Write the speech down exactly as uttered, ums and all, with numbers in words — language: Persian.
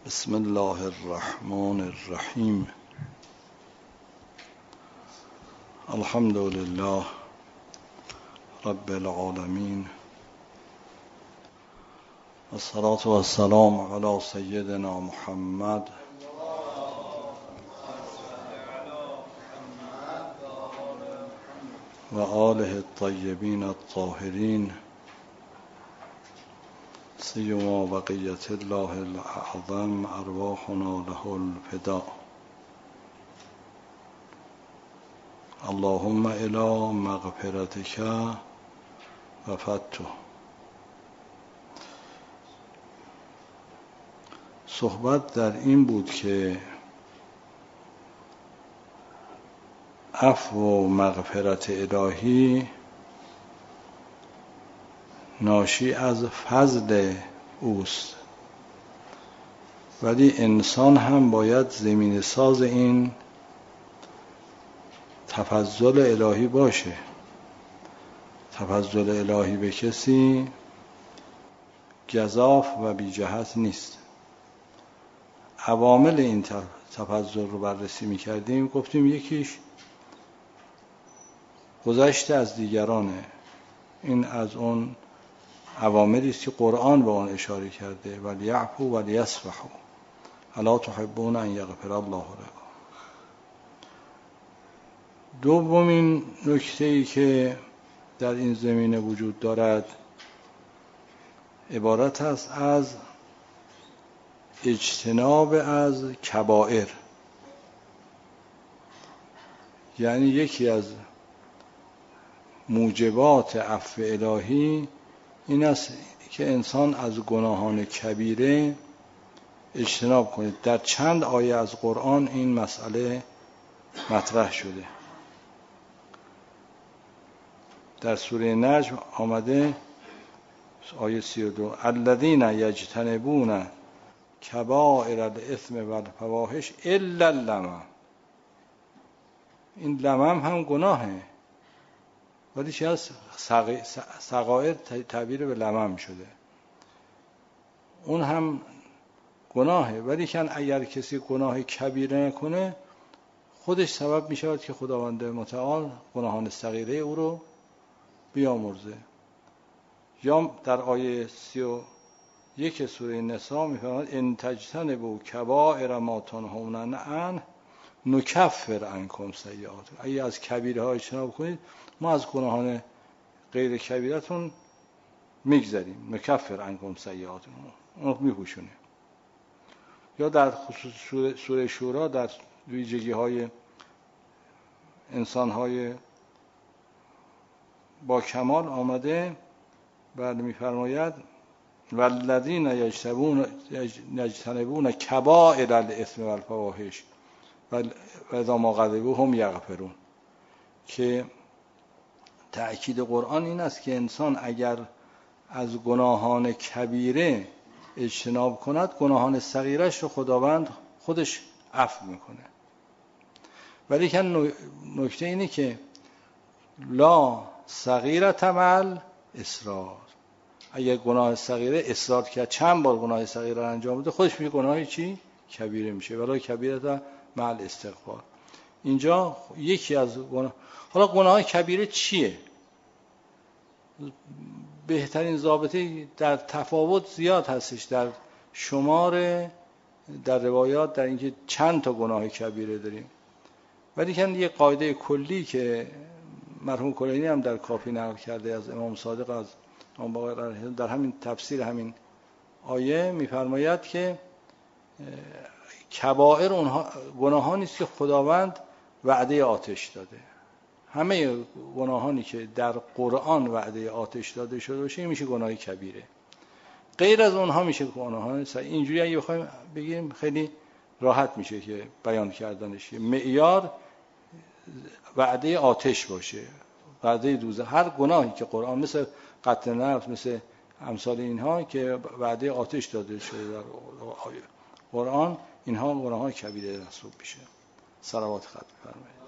بسم الله الرحمن الرحیم. الحمد لله رب العالمین، والصلاة والسلام علی سیدنا محمد و آله الطیبین الطاهرین، سیما بقیة الله الأعظم ارواحنا له الفداء. اللهم الی مغفرتک وفدته. صحبت در این بود که عفو و مغفرت الهی ناشی از فضل اوست، ولی انسان هم باید زمین ساز این تفضل الهی باشه. تفضل الهی به کسی گزاف و بی جهت نیست. عوامل این تفضل رو بررسی می‌کردیم، گفتیم یکیش گذشته از دیگرانه. این از اون عواملی است که قرآن به آن اشاره کرده، ولیعفوا ولیصفحوا الا تحبون ان یغفر الله لكم. دومین نکته‌ای که در این زمینه وجود دارد عبارت است از اجتناب از کبائر. یعنی یکی از موجبات عفو الهی این است که انسان از گناهان کبیره اجتناب کنید. در چند آیه از قرآن این مسئله مطرح شده. در سوره نجم آمده آیه سی و دو: الذین یجتنبون کبائر الاثم والفواحش الا اللمم. این لمم هم گناهه، ولی چی هست؟ صغائر تعبیر به لمم شده. اون هم گناهه، ولی کن اگر کسی گناه کبیره نکنه خودش سبب می شود که خداوند متعال گناهان صغیره او رو بیامرزه. یا در آیه سی و یک سوره نساء می فرماید ان تجتنبوا کبائر ما تنهون عنه نکفر عنکم سیئاتکم. اگه از کبیره ها اجتناب کنید ما از گناهان غیر کبیرتون میگذریم. نکفر عنکم سیئاتکم، اون میپوشونه. یا در خصوص سوره شورا در ویژگی های انسان های با کمال آمده، بعد میفرماید والذین یجتنبون کبائر الاثم والفواحش و اذا ما غضبوا هم یغفرون. که تأکید قرآن این است که انسان اگر از گناهان کبیره اجتناب کند گناهان صغیرش رو خداوند خودش عفو میکنه. ولی که نکته اینه که لا صغیرة مع اصرار. اگر گناه صغیره اصرار کرد چند بار گناه صغیره رو انجام بده خودش میگه گناهی چی؟ کبیره میشه. ولی کبیره مع الاستغفار. اینجا یکی از گناه. حالا گناه کبیره چیه؟ بهترین ضابطه در تفاوت زیاد هستش در شمار، در روایات، در اینکه چند تا گناه کبیره داریم. ولی که یه قاعده کلی که مرحوم کلینی هم در کافی نقل کرده از امام صادق از امام باقر در همین تفسیر همین آیه میفرماید که کبائر اونها گناهانی است که خداوند وعده آتش داده. همه گناهانی که در قرآن وعده آتش داده شده باشه میشه گناه کبیره. غیر از اونها میشه گناهان صغیر. اینجوری اگه بخوایم بگیم خیلی راحت میشه که بیان کردنش. معیار وعده آتش باشه، وعده دوزخ. هر گناهی که قرآن مثل قتل نفس، مثل امثال اینها که وعده آتش داده شده در قرآن، اینها گناهان کبیره محسوب میشه. صلوات خدا بفرمایید.